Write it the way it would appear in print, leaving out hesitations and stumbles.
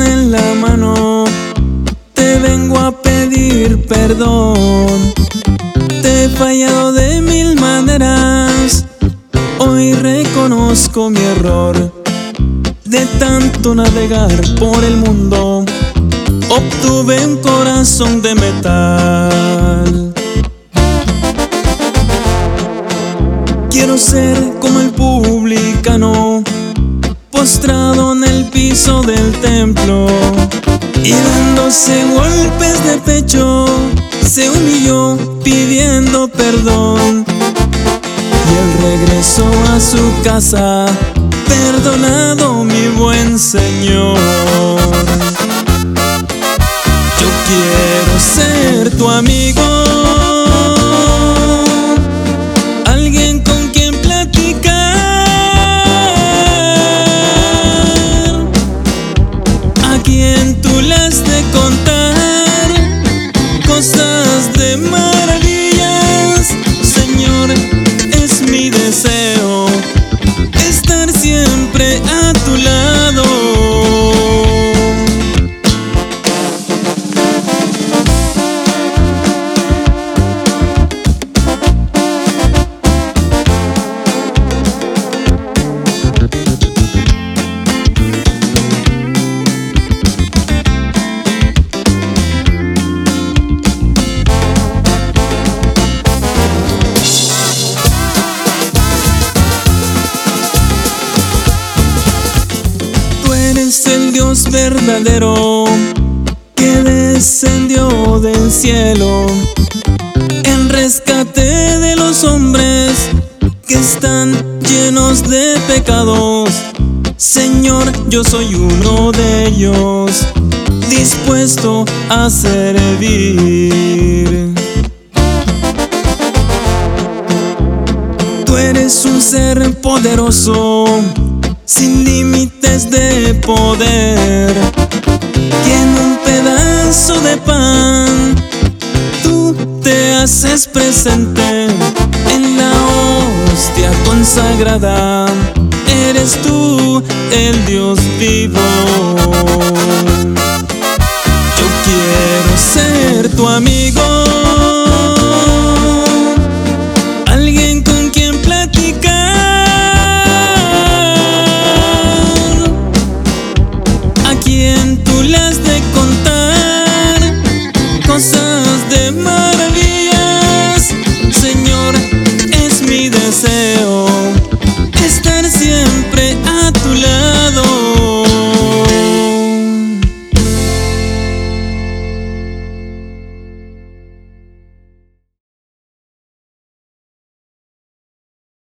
en la mano, te vengo a pedir perdón. Te he fallado de mil maneras, hoy reconozco mi error. De tanto navegar por el mundo, obtuve un corazón de metal. Quiero ser como el publicano, postrado en el piso del templo, y dándose golpes de pecho, se humilló pidiendo perdón. Y él regresó a su casa, perdonado mi buen Señor. Yo quiero ser tu amigo, alguien con quien platicar, a quien tú le has de contar cosas de maravillas. Señor, es mi deseo estar siempre a tu lado. Es el Dios verdadero que descendió del cielo en rescate de los hombres que están llenos de pecados. Señor, yo soy uno de ellos, dispuesto a servir. Tú eres un ser poderoso, sin límites de poder, que en un pedazo de pan tú te haces presente en la hostia consagrada. Eres tú el Dios vivo. Yo quiero ser tu amigo, alguien con quien platicar, quien tú le has de contar cosas de más.